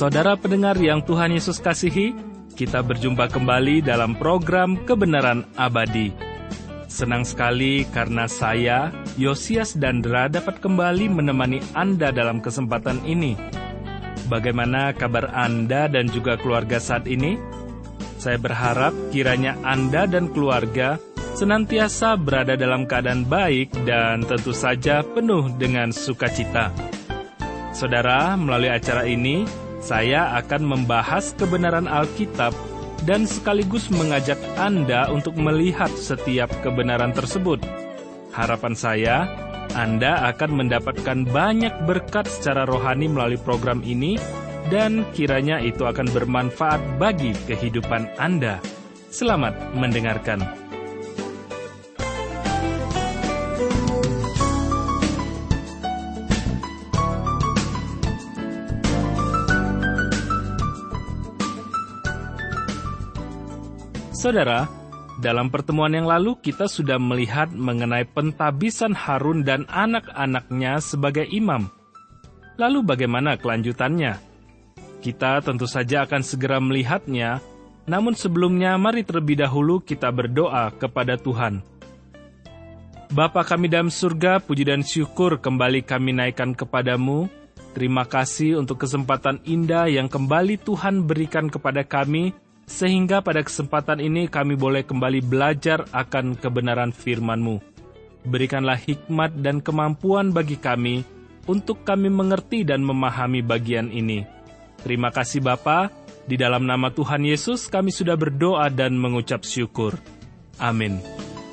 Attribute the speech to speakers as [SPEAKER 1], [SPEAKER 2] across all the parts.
[SPEAKER 1] Saudara pendengar yang Tuhan Yesus kasihi, kita berjumpa kembali dalam program Kebenaran Abadi. Senang sekali karena saya, Yosias Dandra, dapat kembali menemani Anda dalam kesempatan ini. Bagaimana kabar Anda dan juga keluarga saat ini? Saya berharap kiranya Anda dan keluarga senantiasa berada dalam keadaan baik dan tentu saja penuh dengan sukacita. Saudara, melalui acara ini, saya akan membahas kebenaran Alkitab dan sekaligus mengajak Anda untuk melihat setiap kebenaran tersebut. Harapan saya, Anda akan mendapatkan banyak berkat secara rohani melalui program ini dan kiranya itu akan bermanfaat bagi kehidupan Anda. Selamat mendengarkan. Saudara, dalam pertemuan yang lalu kita sudah melihat mengenai pentabisan Harun dan anak-anaknya sebagai imam. Lalu bagaimana kelanjutannya? Kita tentu saja akan segera melihatnya, namun sebelumnya mari terlebih dahulu kita berdoa kepada Tuhan. Bapa kami dalam surga, puji dan syukur kembali kami naikkan kepadamu. Terima kasih untuk kesempatan indah yang kembali Tuhan berikan kepada kami, sehingga pada kesempatan ini kami boleh kembali belajar akan kebenaran firman-Mu. Berikanlah hikmat dan kemampuan bagi kami untuk kami mengerti dan memahami bagian ini. Terima kasih Bapa, di dalam nama Tuhan Yesus kami sudah berdoa dan mengucap syukur. Amin.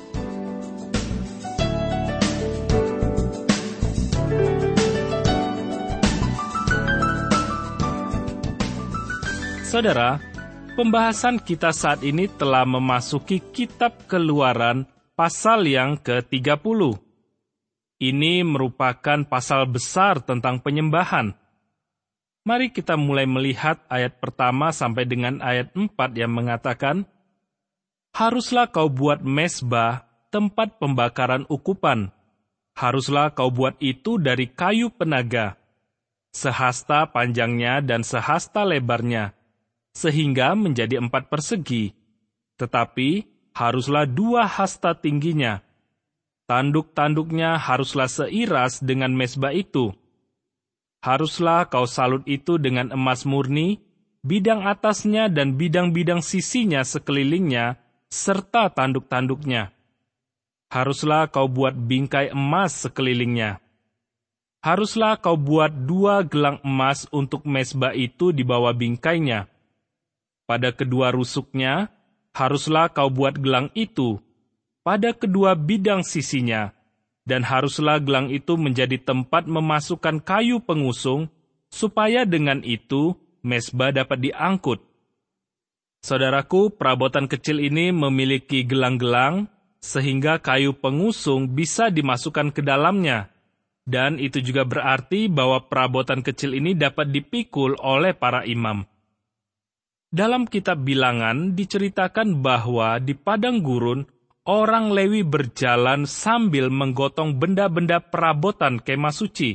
[SPEAKER 1] Saudara, pembahasan kita saat ini telah memasuki kitab Keluaran pasal yang ke-30. Ini merupakan pasal besar tentang penyembahan. Mari kita mulai melihat ayat pertama sampai dengan ayat 4 yang mengatakan, "Haruslah kau buat mezbah, tempat pembakaran ukupan. Haruslah kau buat itu dari kayu penaga, sehasta panjangnya dan sehasta lebarnya, sehingga menjadi 4 persegi, tetapi haruslah 2 hasta tingginya. Tanduk-tanduknya haruslah seiras dengan mezbah itu. Haruslah kau salut itu dengan emas murni, bidang atasnya dan bidang-bidang sisinya sekelilingnya, serta tanduk-tanduknya. Haruslah kau buat bingkai emas sekelilingnya. Haruslah kau buat 2 gelang emas untuk mezbah itu di bawah bingkainya. Pada kedua rusuknya, haruslah kau buat gelang itu, pada kedua bidang sisinya, dan haruslah gelang itu menjadi tempat memasukkan kayu pengusung, supaya dengan itu mezbah dapat diangkut. Saudaraku, perabotan kecil ini memiliki gelang-gelang, sehingga kayu pengusung bisa dimasukkan ke dalamnya, dan itu juga berarti bahwa perabotan kecil ini dapat dipikul oleh para imam. Dalam kitab Bilangan diceritakan bahwa di padang gurun, orang Lewi berjalan sambil menggotong benda-benda perabotan kemah suci.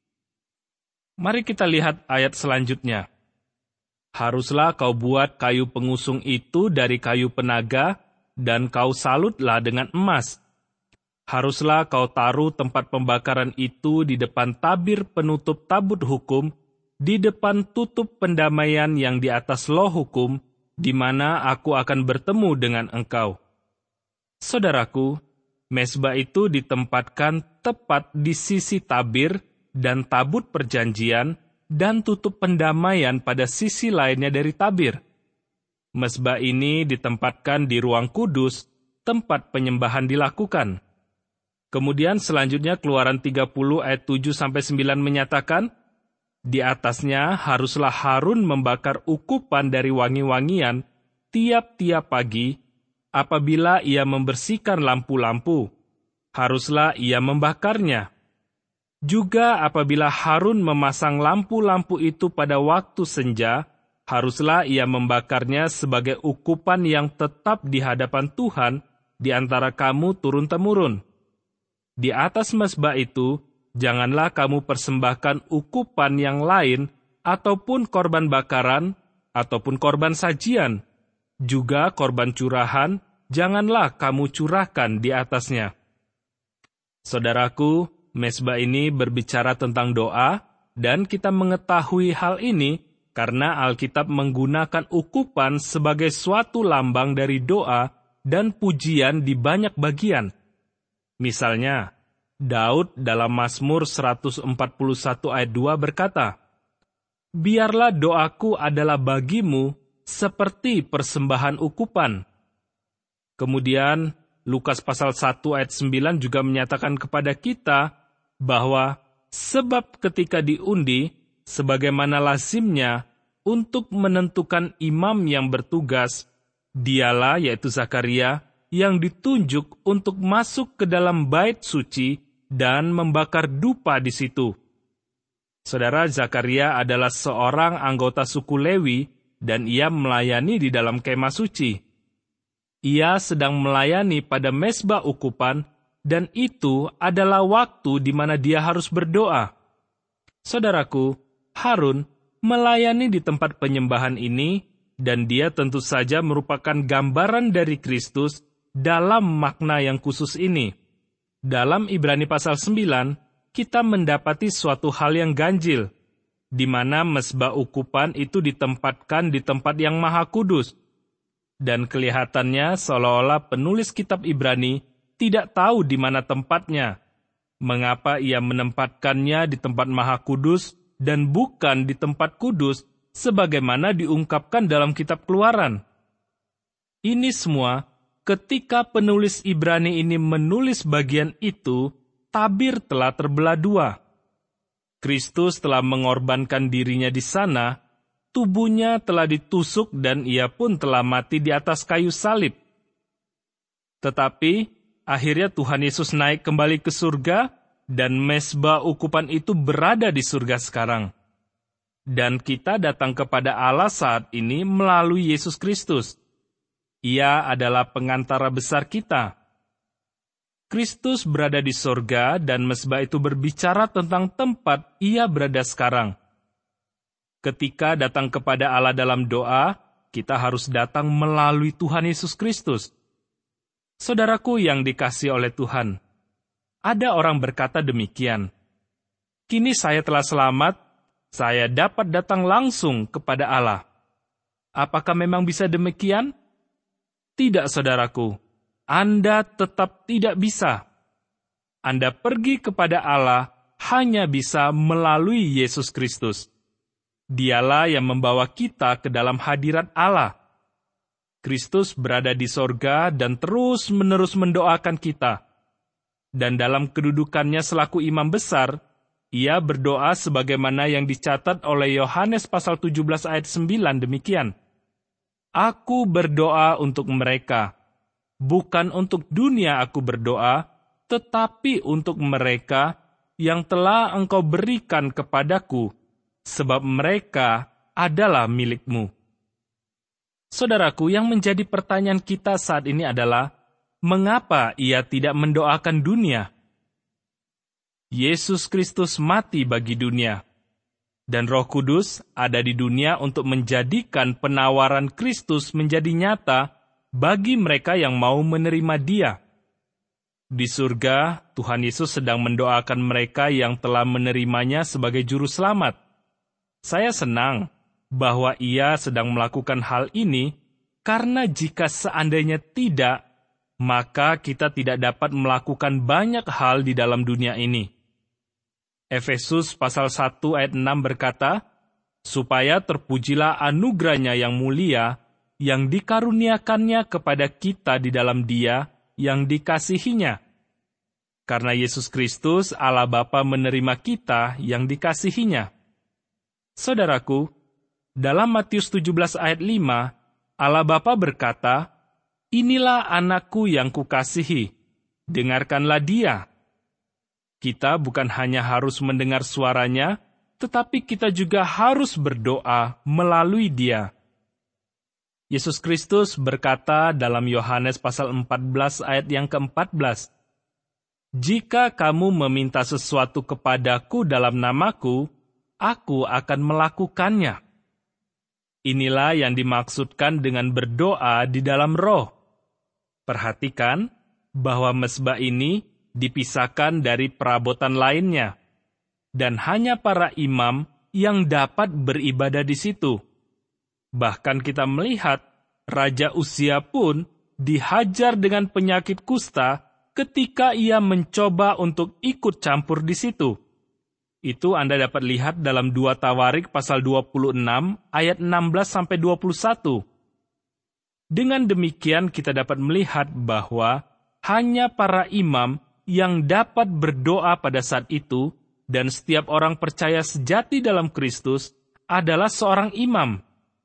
[SPEAKER 1] Mari kita lihat ayat selanjutnya. Haruslah kau buat kayu pengusung itu dari kayu penaga, dan kau salutlah dengan emas. Haruslah kau taruh tempat pembakaran itu di depan tabir penutup tabut hukum, di depan tutup pendamaian yang di atas loh hukum, di mana aku akan bertemu dengan engkau. Saudaraku, mezbah itu ditempatkan tepat di sisi tabir dan tabut perjanjian dan tutup pendamaian pada sisi lainnya dari tabir. Mezbah ini ditempatkan di ruang kudus, tempat penyembahan dilakukan. Kemudian selanjutnya Keluaran 30 ayat 7-9 menyatakan, di atasnya haruslah Harun membakar ukupan dari wangi-wangian tiap-tiap pagi. Apabila ia membersihkan lampu-lampu, haruslah ia membakarnya. Juga apabila Harun memasang lampu-lampu itu pada waktu senja, haruslah ia membakarnya sebagai ukupan yang tetap di hadapan Tuhan di antara kamu turun-temurun. Di atas mezbah itu, janganlah kamu persembahkan ukupan yang lain ataupun korban bakaran, ataupun korban sajian, juga korban curahan, janganlah kamu curahkan di atasnya. Saudaraku, mezbah ini berbicara tentang doa, dan kita mengetahui hal ini karena Alkitab menggunakan ukupan sebagai suatu lambang dari doa dan pujian di banyak bagian. Misalnya, Daud dalam Mazmur 141 ayat 2 berkata, "Biarlah doaku adalah bagimu seperti persembahan ukupan." Kemudian, Lukas pasal 1 ayat 9 juga menyatakan kepada kita bahwa sebab ketika diundi, sebagaimana lazimnya untuk menentukan imam yang bertugas, dialah yaitu Zakaria yang ditunjuk untuk masuk ke dalam bait suci dan membakar dupa di situ. Saudara, Zakaria adalah seorang anggota suku Lewi dan ia melayani di dalam kemah suci. Ia sedang melayani pada mezbah ukupan dan itu adalah waktu di mana dia harus berdoa. Saudaraku, Harun melayani di tempat penyembahan ini dan dia tentu saja merupakan gambaran dari Kristus dalam makna yang khusus ini. Dalam Ibrani pasal 9, kita mendapati suatu hal yang ganjil, di mana mezbah ukupan itu ditempatkan di tempat yang maha kudus. Dan kelihatannya seolah-olah penulis kitab Ibrani tidak tahu di mana tempatnya. Mengapa ia menempatkannya di tempat maha kudus dan bukan di tempat kudus, sebagaimana diungkapkan dalam kitab Keluaran? Ini semua ketika penulis Ibrani ini menulis bagian itu, tabir telah terbelah dua. Kristus telah mengorbankan dirinya di sana, tubuhnya telah ditusuk dan ia pun telah mati di atas kayu salib. Tetapi, akhirnya Tuhan Yesus naik kembali ke surga, dan mezbah ukupan itu berada di surga sekarang. Dan kita datang kepada Allah saat ini melalui Yesus Kristus. Ia adalah pengantara besar kita. Kristus berada di sorga dan mezbah itu berbicara tentang tempat ia berada sekarang. Ketika datang kepada Allah dalam doa, kita harus datang melalui Tuhan Yesus Kristus. Saudaraku yang dikasihi oleh Tuhan, ada orang berkata demikian, "Kini saya telah selamat, saya dapat datang langsung kepada Allah." Apakah memang bisa demikian? Tidak, saudaraku. Anda tetap tidak bisa. Anda pergi kepada Allah hanya bisa melalui Yesus Kristus. Dialah yang membawa kita ke dalam hadirat Allah. Kristus berada di sorga dan terus-menerus mendoakan kita. Dan dalam kedudukannya selaku imam besar, ia berdoa sebagaimana yang dicatat oleh Yohanes pasal 17 ayat 9 demikian. "Aku berdoa untuk mereka, bukan untuk dunia aku berdoa, tetapi untuk mereka yang telah Engkau berikan kepadaku, sebab mereka adalah milik-Mu." Saudaraku, yang menjadi pertanyaan kita saat ini adalah, mengapa ia tidak mendoakan dunia? Yesus Kristus mati bagi dunia, dan Roh Kudus ada di dunia untuk menjadikan penawaran Kristus menjadi nyata bagi mereka yang mau menerima Dia. Di surga, Tuhan Yesus sedang mendoakan mereka yang telah menerimanya sebagai juru selamat. Saya senang bahwa Ia sedang melakukan hal ini, karena jika seandainya tidak, maka kita tidak dapat melakukan banyak hal di dalam dunia ini. Efesus pasal 1 ayat 6 berkata, "Supaya terpujilah anugerahnya yang mulia, yang dikaruniakannya kepada kita di dalam Dia yang dikasihinya." Karena Yesus Kristus, Allah Bapa menerima kita yang dikasihinya. Saudaraku, dalam Matius 17 ayat 5, Allah Bapa berkata, "Inilah anakku yang kukasihi, dengarkanlah Dia." Kita bukan hanya harus mendengar suaranya, tetapi kita juga harus berdoa melalui Dia. Yesus Kristus berkata dalam Yohanes pasal 14 ayat yang ke-14, "Jika kamu meminta sesuatu kepadaku dalam namaku, aku akan melakukannya. Inilah yang dimaksudkan dengan berdoa di dalam roh. Perhatikan bahwa mezbah ini dipisahkan dari perabotan lainnya, dan hanya para imam yang dapat beribadah di situ. Bahkan kita melihat Raja Uzia pun dihajar dengan penyakit kusta ketika ia mencoba untuk ikut campur di situ. Itu Anda dapat lihat dalam 2 Tawarik pasal 26 ayat 16-21. Dengan demikian kita dapat melihat bahwa hanya para imam yang dapat berdoa pada saat itu, dan setiap orang percaya sejati dalam Kristus adalah seorang imam.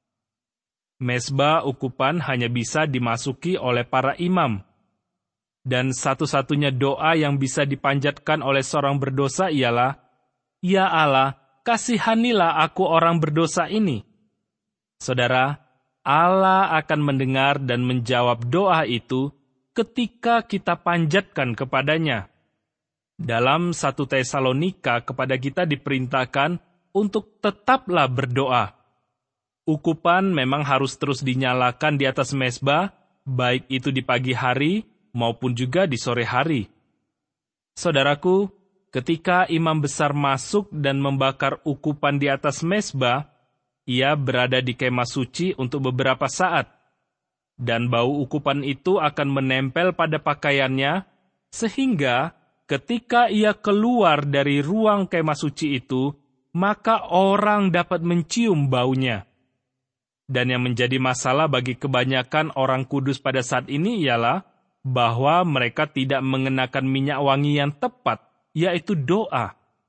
[SPEAKER 1] Mezbah ukupan hanya bisa dimasuki oleh para imam. Dan satu-satunya doa yang bisa dipanjatkan oleh seorang berdosa ialah, "Ya Allah, kasihanilah aku orang berdosa ini." Saudara, Allah akan mendengar dan menjawab doa itu ketika kita panjatkan kepadanya. Dalam 1 Tesalonika kepada kita diperintahkan untuk tetaplah berdoa. Ukupan memang harus terus dinyalakan di atas mezbah, baik itu di pagi hari maupun juga di sore hari. Saudaraku, ketika imam besar masuk dan membakar ukupan di atas mezbah, ia berada di kemah suci untuk beberapa saat, dan bau ukupan itu akan menempel pada pakaiannya, sehingga ketika ia keluar dari ruang kemah suci itu, maka orang dapat mencium baunya. Dan yang menjadi masalah bagi kebanyakan orang kudus pada saat ini ialah bahwa mereka tidak mengenakan minyak wangi yang tepat, yaitu doa.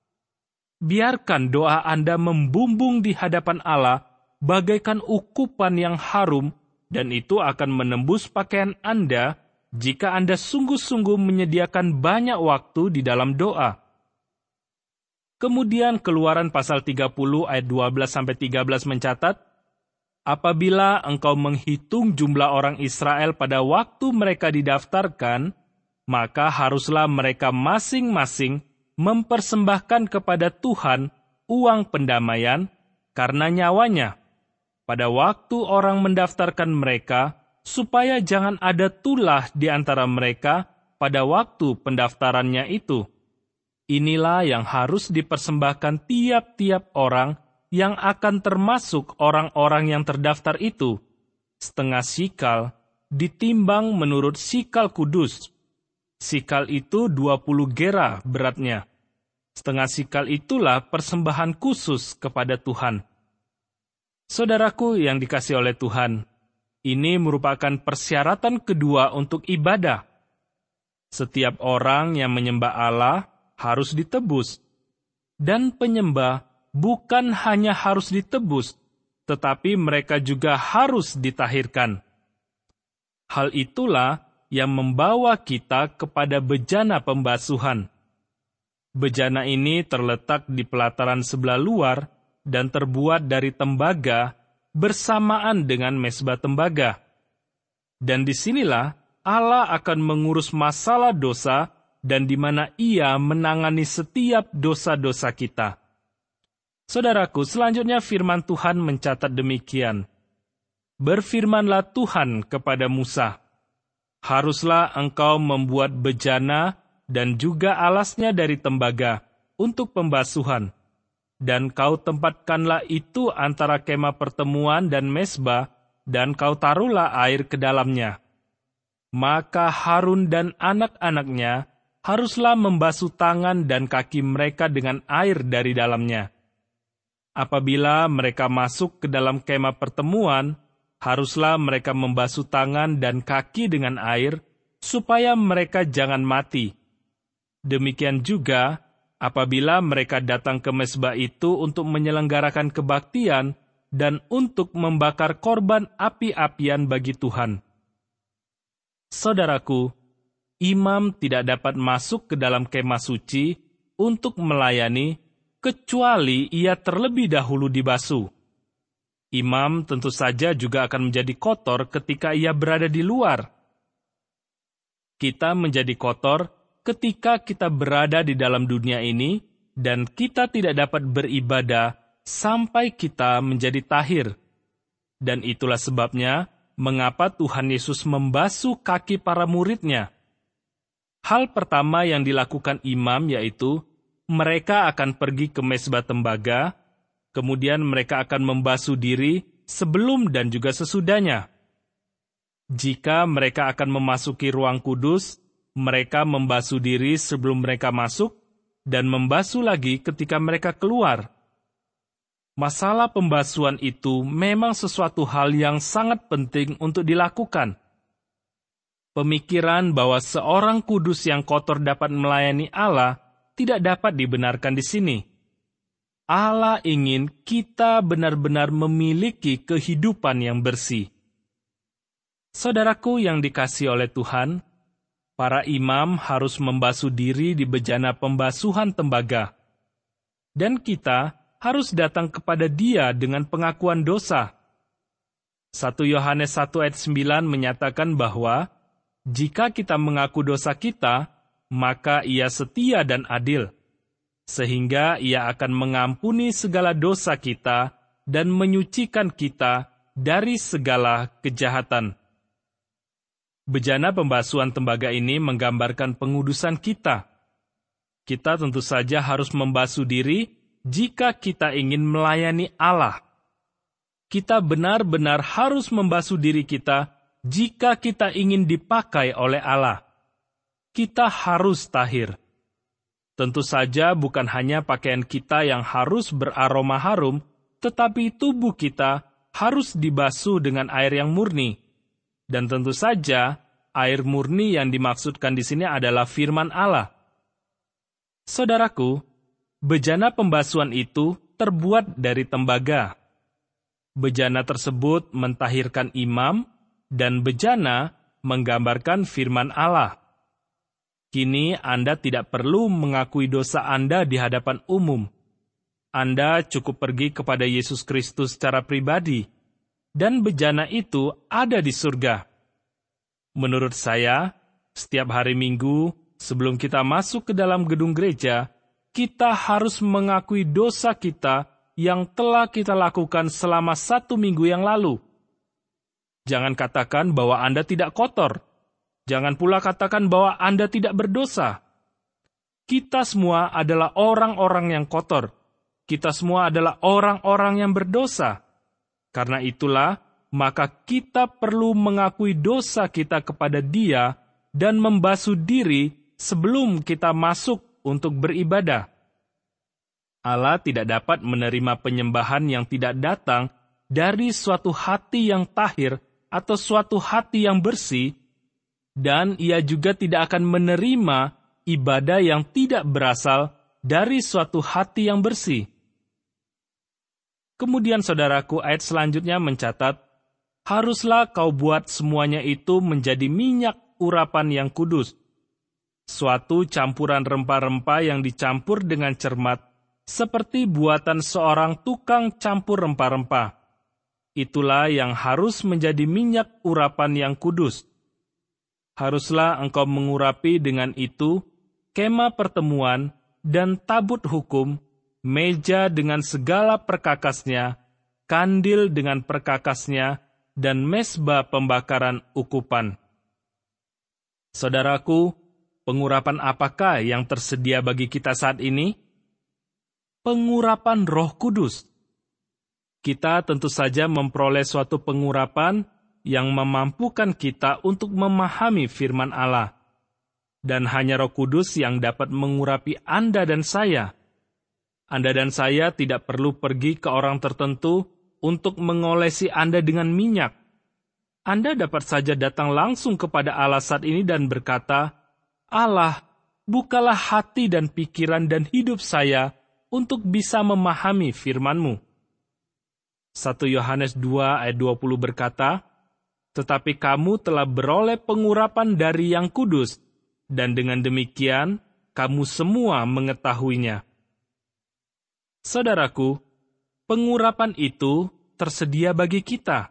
[SPEAKER 1] Biarkan doa Anda membumbung di hadapan Allah bagaikan ukupan yang harum, dan itu akan menembus pakaian Anda jika Anda sungguh-sungguh menyediakan banyak waktu di dalam doa. Kemudian Keluaran pasal 30 ayat 12-13 mencatat, "Apabila engkau menghitung jumlah orang Israel pada waktu mereka didaftarkan, maka haruslah mereka masing-masing mempersembahkan kepada Tuhan uang pendamaian karena nyawanya pada waktu orang mendaftarkan mereka, supaya jangan ada tulah di antara mereka pada waktu pendaftarannya itu. Inilah yang harus dipersembahkan tiap-tiap orang yang akan termasuk orang-orang yang terdaftar itu, 1/2 sikal, ditimbang menurut sikal kudus. Sikal itu 20 gera beratnya. 1/2 sikal itulah persembahan khusus kepada Tuhan." Saudaraku yang dikasihi oleh Tuhan, ini merupakan persyaratan kedua untuk ibadah. Setiap orang yang menyembah Allah harus ditebus, dan penyembah bukan hanya harus ditebus, tetapi mereka juga harus ditahirkan. Hal itulah yang membawa kita kepada bejana pembasuhan. Bejana ini terletak di pelataran sebelah luar dan terbuat dari tembaga bersamaan dengan mezbah tembaga. Dan disinilah Allah akan mengurus masalah dosa dan di mana Ia menangani setiap dosa-dosa kita. Saudaraku, selanjutnya firman Tuhan mencatat demikian. "Berfirmanlah Tuhan kepada Musa, haruslah engkau membuat bejana dan juga alasnya dari tembaga untuk pembasuhan, dan kau tempatkanlah itu antara kemah pertemuan dan mezbah, dan kau taruhlah air ke dalamnya. Maka Harun dan anak-anaknya haruslah membasuh tangan dan kaki mereka dengan air dari dalamnya. Apabila mereka masuk ke dalam kemah pertemuan, haruslah mereka membasuh tangan dan kaki dengan air, supaya mereka jangan mati. Demikian juga, apabila mereka datang ke mezbah itu untuk menyelenggarakan kebaktian dan untuk membakar korban api-apian bagi Tuhan." Saudaraku, imam tidak dapat masuk ke dalam kemah suci untuk melayani, kecuali ia terlebih dahulu dibasuh. Imam tentu saja juga akan menjadi kotor ketika ia berada di luar. Kita menjadi kotor ketika kita berada di dalam dunia ini, dan kita tidak dapat beribadah sampai kita menjadi tahir. Dan itulah sebabnya mengapa Tuhan Yesus membasuh kaki para murid-Nya. Hal pertama yang dilakukan imam yaitu mereka akan pergi ke mezbah tembaga, kemudian mereka akan membasuh diri sebelum dan juga sesudahnya. Jika mereka akan memasuki ruang kudus, mereka membasuh diri sebelum mereka masuk dan membasuh lagi ketika mereka keluar. Masalah pembasuhan itu memang sesuatu hal yang sangat penting untuk dilakukan. Pemikiran bahwa seorang kudus yang kotor dapat melayani Allah tidak dapat dibenarkan di sini. Allah ingin kita benar-benar memiliki kehidupan yang bersih. Saudaraku yang dikasihi oleh Tuhan, para imam harus membasuh diri di bejana pembasuhan tembaga. Dan kita harus datang kepada Dia dengan pengakuan dosa. 1 Yohanes 1 ayat 9 menyatakan bahwa jika kita mengaku dosa kita, maka Ia setia dan adil, sehingga Ia akan mengampuni segala dosa kita dan menyucikan kita dari segala kejahatan. Bejana pembasuhan tembaga ini menggambarkan pengudusan kita. Kita tentu saja harus membasuh diri jika kita ingin melayani Allah. Kita benar-benar harus membasuh diri kita jika kita ingin dipakai oleh Allah. Kita harus tahir. Tentu saja bukan hanya pakaian kita yang harus beraroma harum, tetapi tubuh kita harus dibasuh dengan air yang murni. Dan tentu saja, air murni yang dimaksudkan di sini adalah firman Allah. Saudaraku, bejana pembasuhan itu terbuat dari tembaga. Bejana tersebut mentahirkan imam, dan bejana menggambarkan firman Allah. Kini Anda tidak perlu mengakui dosa Anda di hadapan umum. Anda cukup pergi kepada Yesus Kristus secara pribadi, dan bejana itu ada di surga. Menurut saya, setiap hari Minggu, sebelum kita masuk ke dalam gedung gereja, kita harus mengakui dosa kita yang telah kita lakukan selama 1 minggu yang lalu. Jangan katakan bahwa Anda tidak kotor. Jangan pula katakan bahwa Anda tidak berdosa. Kita semua adalah orang-orang yang kotor. Kita semua adalah orang-orang yang berdosa. Karena itulah, maka kita perlu mengakui dosa kita kepada Dia dan membasuh diri sebelum kita masuk untuk beribadah. Allah tidak dapat menerima penyembahan yang tidak datang dari suatu hati yang tahir atau suatu hati yang bersih, dan Ia juga tidak akan menerima ibadah yang tidak berasal dari suatu hati yang bersih. Kemudian saudaraku, ayat selanjutnya mencatat, haruslah kau buat semuanya itu menjadi minyak urapan yang kudus, suatu campuran rempah-rempah yang dicampur dengan cermat, seperti buatan seorang tukang campur rempah-rempah. Itulah yang harus menjadi minyak urapan yang kudus. Haruslah engkau mengurapi dengan itu kemah pertemuan dan tabut hukum, meja dengan segala perkakasnya, kandil dengan perkakasnya, dan mezbah pembakaran ukupan. Saudaraku, pengurapan apakah yang tersedia bagi kita saat ini? Pengurapan Roh Kudus. Kita tentu saja memperoleh suatu pengurapan yang memampukan kita untuk memahami firman Allah. Dan hanya Roh Kudus yang dapat mengurapi Anda dan saya. Anda dan saya tidak perlu pergi ke orang tertentu untuk mengolesi Anda dengan minyak. Anda dapat saja datang langsung kepada Allah saat ini dan berkata, Allah, bukalah hati dan pikiran dan hidup saya untuk bisa memahami firman-Mu. 1 Yohanes 2 ayat 20 berkata, tetapi kamu telah beroleh pengurapan dari Yang Kudus, dan dengan demikian kamu semua mengetahuinya. Saudaraku, pengurapan itu tersedia bagi kita.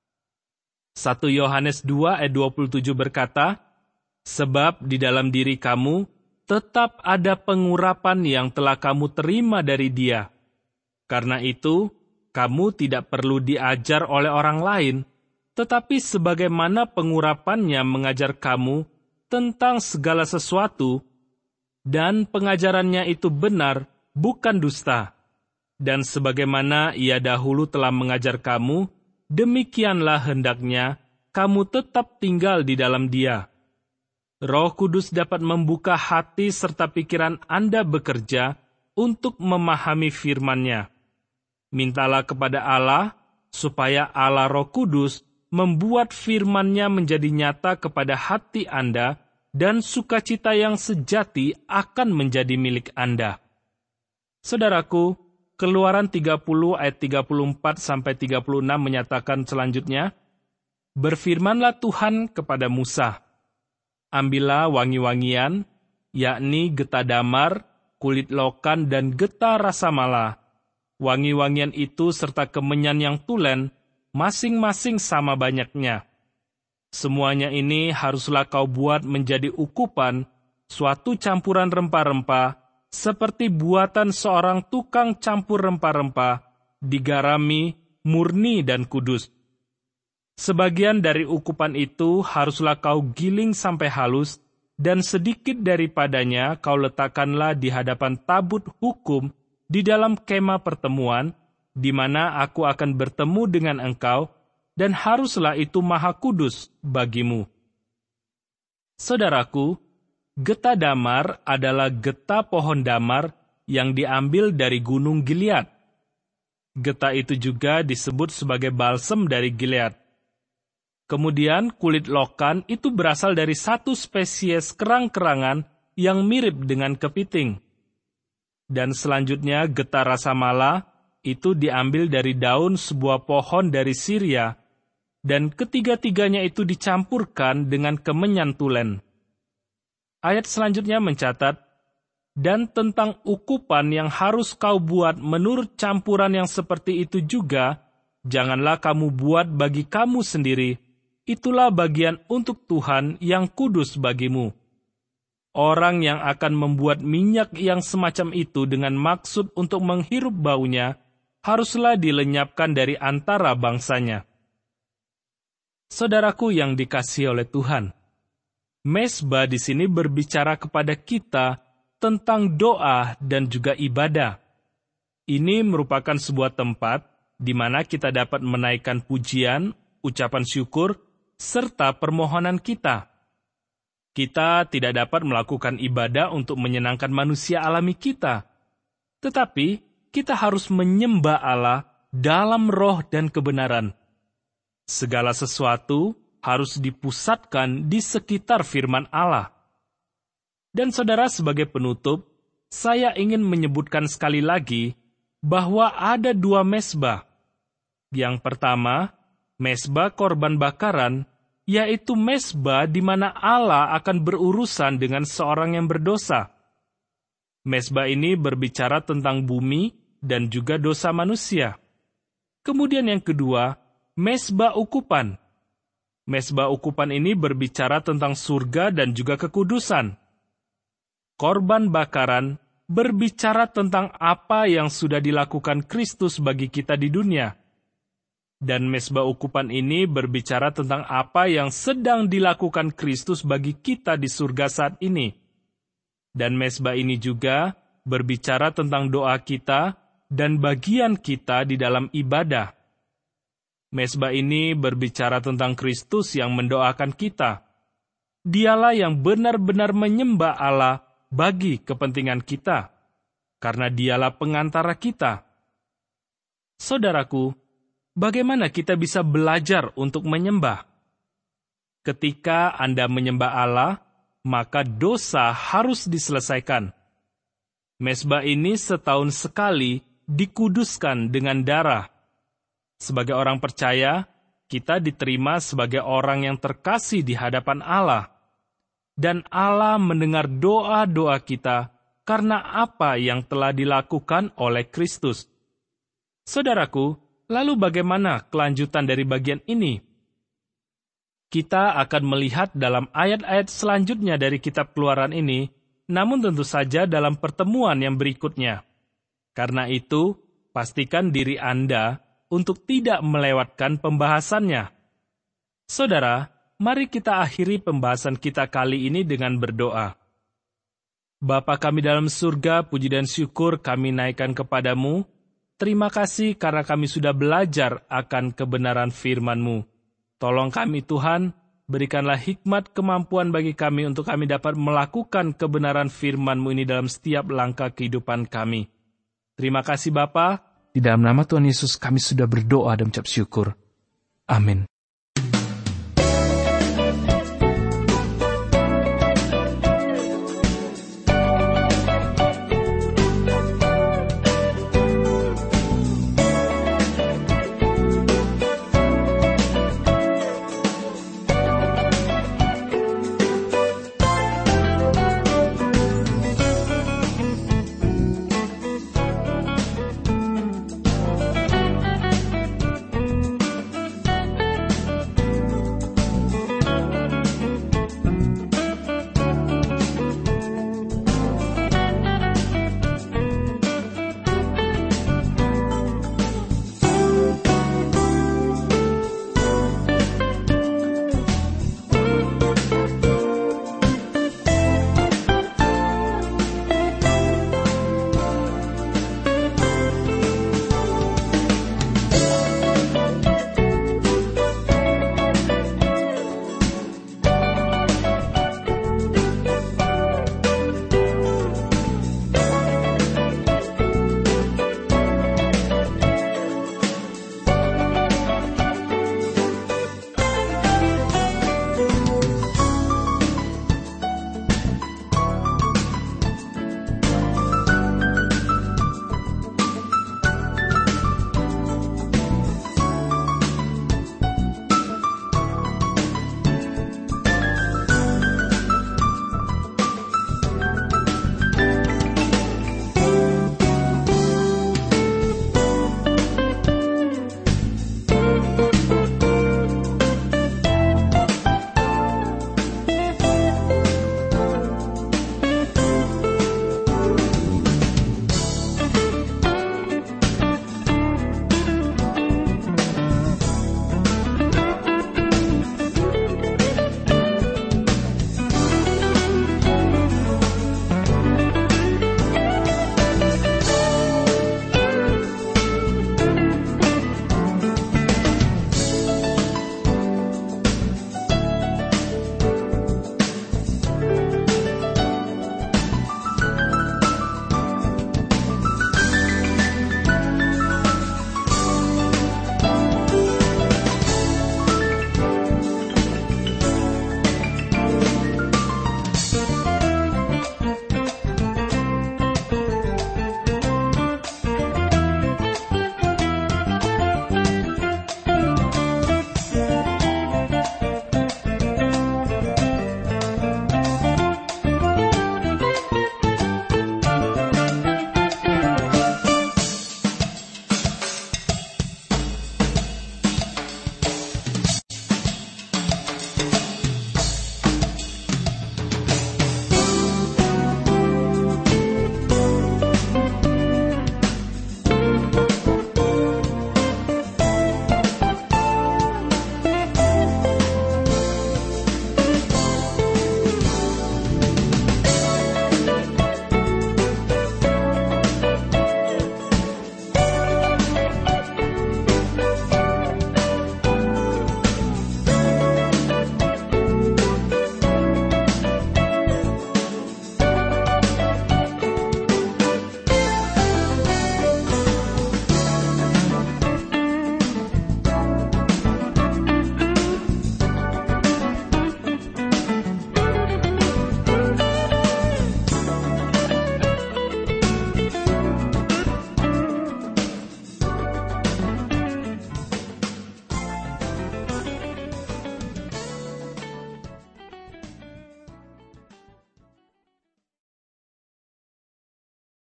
[SPEAKER 1] 1 Yohanes 2 ayat 27 berkata, sebab di dalam diri kamu tetap ada pengurapan yang telah kamu terima dari Dia. Karena itu, kamu tidak perlu diajar oleh orang lain, tetapi sebagaimana pengurapannya mengajar kamu tentang segala sesuatu, dan pengajarannya itu benar, bukan dusta. Dan sebagaimana ia dahulu telah mengajar kamu, demikianlah hendaknya kamu tetap tinggal di dalam Dia. Roh Kudus dapat membuka hati serta pikiran Anda bekerja untuk memahami firman-Nya. Mintalah kepada Allah, supaya Allah Roh Kudus membuat firman-Nya menjadi nyata kepada hati Anda, dan sukacita yang sejati akan menjadi milik Anda. Saudaraku, Keluaran 30 ayat 34-36 menyatakan selanjutnya, "Berfirmanlah Tuhan kepada Musa, ambillah wangi-wangian, yakni getah damar, kulit lokan, dan getah rasa mala. Wangi-wangian itu serta kemenyan yang tulen, masing-masing sama banyaknya. Semuanya ini haruslah kau buat menjadi ukupan, suatu campuran rempah-rempah, seperti buatan seorang tukang campur rempah-rempah, digarami, murni dan kudus. Sebagian dari ukupan itu haruslah kau giling sampai halus, dan sedikit daripadanya kau letakkanlah di hadapan tabut hukum di dalam kemah pertemuan, di mana aku akan bertemu dengan engkau, dan haruslah itu maha kudus bagimu." Saudaraku, getah damar adalah getah pohon damar yang diambil dari gunung Gilead. Getah itu juga disebut sebagai balsem dari Gilead. Kemudian kulit lokan itu berasal dari satu spesies kerang-kerangan yang mirip dengan kepiting. Dan selanjutnya getah rasa mala itu diambil dari daun sebuah pohon dari Syria, dan ketiga-tiganya itu dicampurkan dengan kemenyan tulen. Ayat selanjutnya mencatat, "Dan tentang ukupan yang harus kau buat menurut campuran yang seperti itu juga, janganlah kamu buat bagi kamu sendiri, itulah bagian untuk Tuhan yang kudus bagimu. Orang yang akan membuat minyak yang semacam itu dengan maksud untuk menghirup baunya, haruslah dilenyapkan dari antara bangsanya." Saudaraku yang dikasihi oleh Tuhan, Mezbah di sini berbicara kepada kita tentang doa dan juga ibadah. Ini merupakan sebuah tempat di mana kita dapat menaikkan pujian, ucapan syukur, serta permohonan kita. Kita tidak dapat melakukan ibadah untuk menyenangkan manusia alami kita, tetapi kita harus menyembah Allah dalam roh dan kebenaran. Segala sesuatu harus dipusatkan di sekitar firman Allah. Dan saudara, sebagai penutup, saya ingin menyebutkan sekali lagi bahwa ada dua mezbah. Yang pertama, mezbah korban bakaran, yaitu mezbah di mana Allah akan berurusan dengan seorang yang berdosa. Mezbah ini berbicara tentang bumi dan juga dosa manusia. Kemudian yang kedua, mezbah ukupan. Mezbah ukupan ini berbicara tentang surga dan juga kekudusan. Korban bakaran berbicara tentang apa yang sudah dilakukan Kristus bagi kita di dunia. Dan mezbah ukupan ini berbicara tentang apa yang sedang dilakukan Kristus bagi kita di surga saat ini. Dan mezbah ini juga berbicara tentang doa kita dan bagian kita di dalam ibadah. Mezbah ini berbicara tentang Kristus yang mendoakan kita. Dialah yang benar-benar menyembah Allah bagi kepentingan kita, karena dialah pengantara kita. Saudaraku, bagaimana kita bisa belajar untuk menyembah? Ketika Anda menyembah Allah, maka dosa harus diselesaikan. Mezbah ini setahun sekali dikuduskan dengan darah. Sebagai orang percaya, kita diterima sebagai orang yang terkasih di hadapan Allah. Dan Allah mendengar doa-doa kita karena apa yang telah dilakukan oleh Kristus. Saudaraku, lalu bagaimana kelanjutan dari bagian ini? Kita akan melihat dalam ayat-ayat selanjutnya dari kitab Keluaran ini namun tentu saja dalam pertemuan yang berikutnya. Karena itu, pastikan diri Anda untuk tidak melewatkan pembahasannya. Saudara, mari kita akhiri pembahasan kita kali ini dengan berdoa. Bapa kami dalam surga, puji dan syukur kami naikkan kepadamu. Terima kasih karena kami sudah belajar akan kebenaran firman-Mu. Tolong kami Tuhan, berikanlah hikmat kemampuan bagi kami untuk kami dapat melakukan kebenaran firman-Mu ini dalam setiap langkah kehidupan kami. Terima kasih Bapa. Di dalam nama Tuhan Yesus kami sudah berdoa dan mengucap syukur. Amin.